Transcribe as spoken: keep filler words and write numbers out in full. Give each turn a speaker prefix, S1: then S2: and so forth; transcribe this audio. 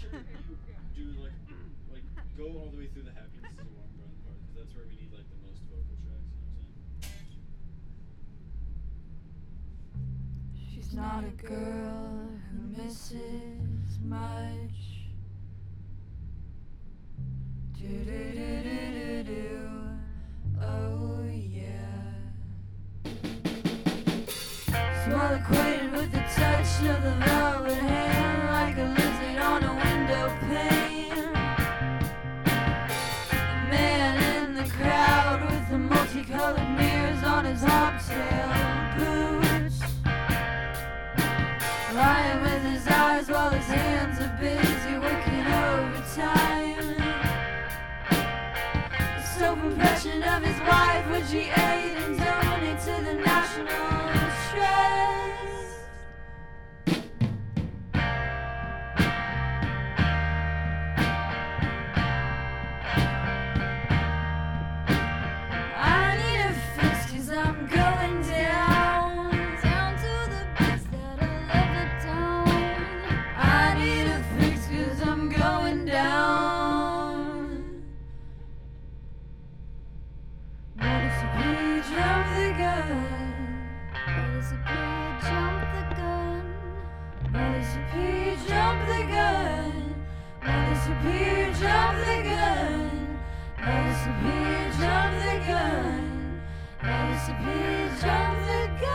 S1: do like like go all the way through the happiness is a warm run part because that's where we need like the most vocal tracks. You know what I'm saying?
S2: She's not a girl who misses much. Do do do do do do. Oh yeah. Small acquainted with the touch of the velvet hand, like a lizard on a window pane. A man in the crowd with the multicolored mirrors on his hobtail boots, lying with his eyes while his hands are busy working overtime. The self-impression of his wife, which he ate and donated to the National Trust. I need a fix 'cause I'm going down, down to the bits that I love it down. I need a fix 'cause I'm going down. What if we jump the gun? What is if we jump the gun? What is if we jump the gun? What is if we jump the gun? What is if we jump the gun? What is if we jump the gun?